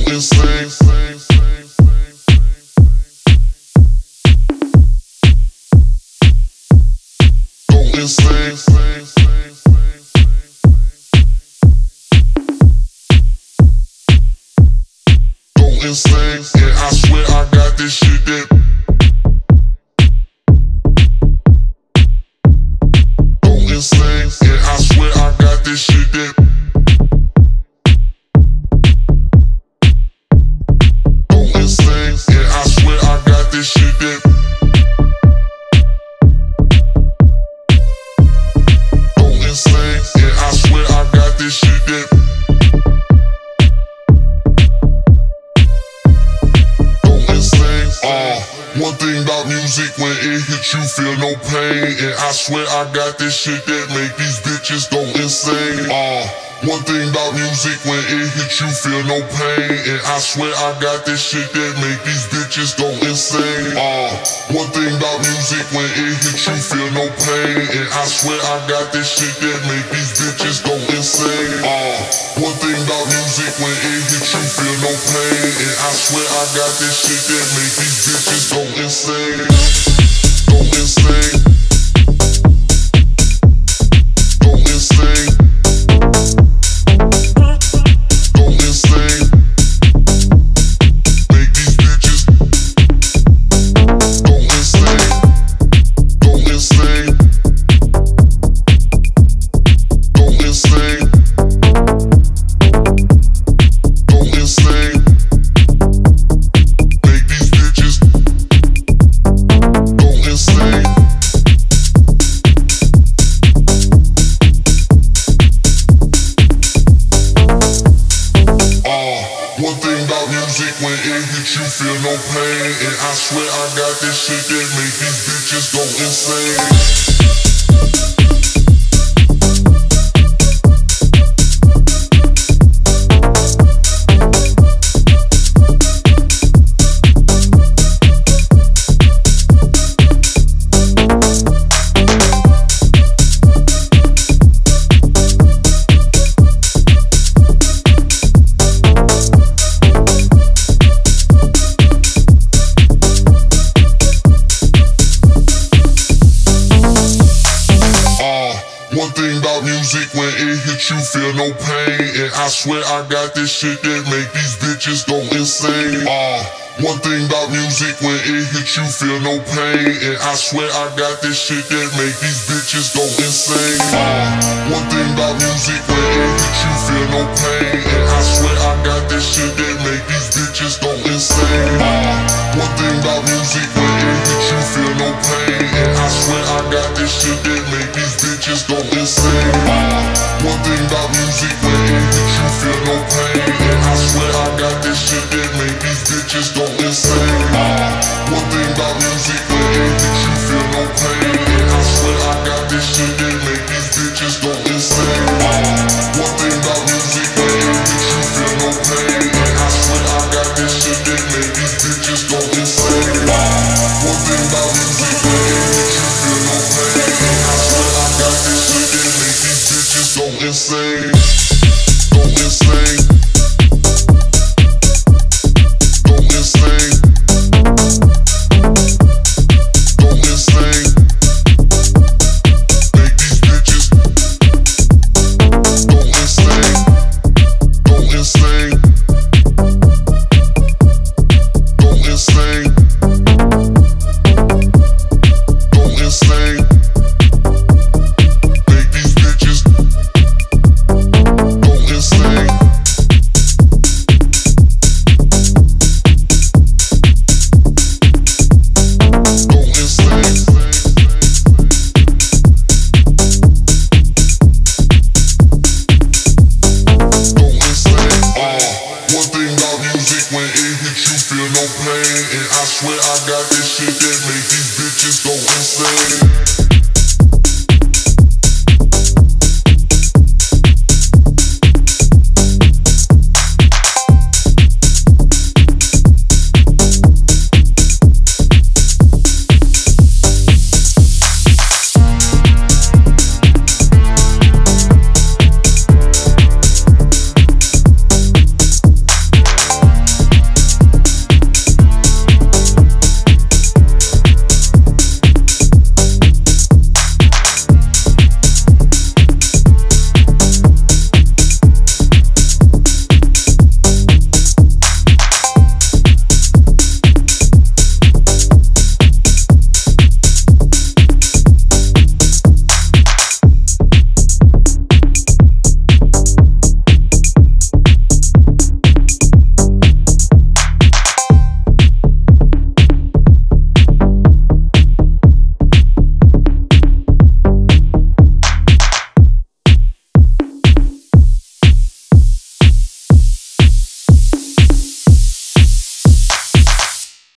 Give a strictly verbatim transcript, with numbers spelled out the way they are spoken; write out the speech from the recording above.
insane. Go insane. Go insane. And I swear I got this shit that go insane. And I swear I got this shit that go insane. And I swear I got this shit that go insane. And I swear I got this shit that Uh, one thing about music, when it hits you feel no pain. And I swear I got this shit that make these bitches go insane. Uh, one thing about music, when it hits you feel no pain. And I swear I got this shit that make these bitches go insane. Uh, one thing about music, when it hits you feel no pain. And I swear I got this shit that make these bitches go insane. Uh, one thing about music, when it hits you feel no pain. And I swear I got this shit that make these bitches go insane. Go insane. Go insane. Go insane. Make these bitches go insane. Go insane. Go insane. Go insane. Make these bitches go insane. Uh, one thing about music, when it hits you feel no pain. And I swear I got this shit that make these bitches go insane. One thing about music, when it hits you feel no pain. And I swear I got this shit that make these bitches go insane. Uh, one thing about music, when it hits you feel no pain. And I swear I got this shit that make these bitches go insane. Uh, one thing about music, when it hits you feel no pain. And I swear I got this shit